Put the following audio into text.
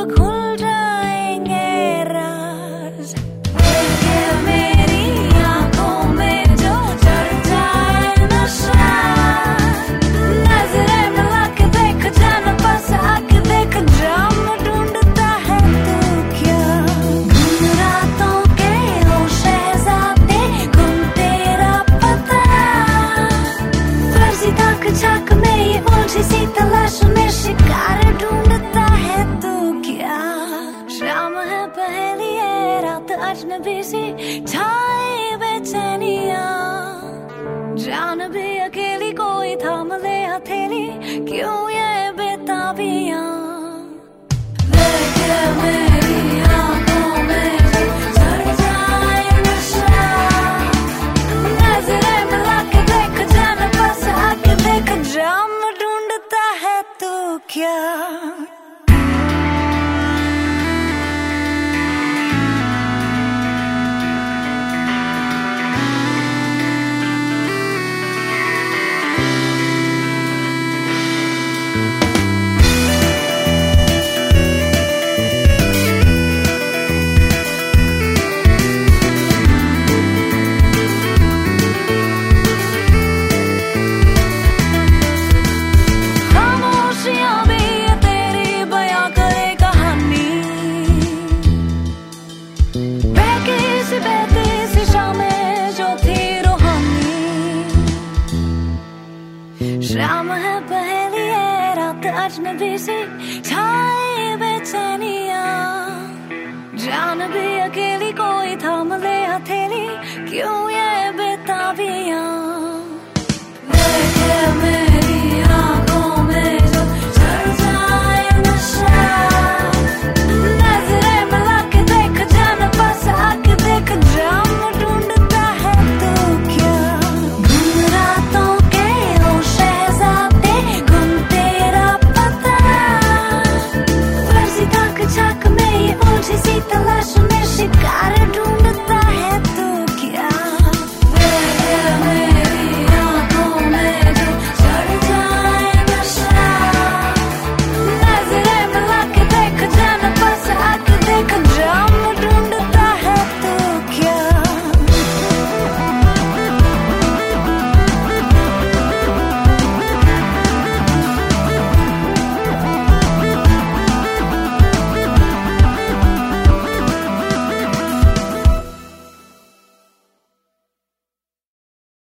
खुल जाएंगे राज। ये मेरी आंखों में जो चढ़ जाए नशा, नजरें मिला के देख, जान पास आके देख, जाम ढूंढता है तू क्या। गुम रातों के हो शहजादे, गुम तेरा पता, फर्जी ताक झाक में ये उलझी सी तलाश में शिकार ढूंढता है तू क्या। शाम है पहली है रात अजनबी सी, छाए बेचैनियां, जान भी अकेली कोई थाम ले हथेली, क्यों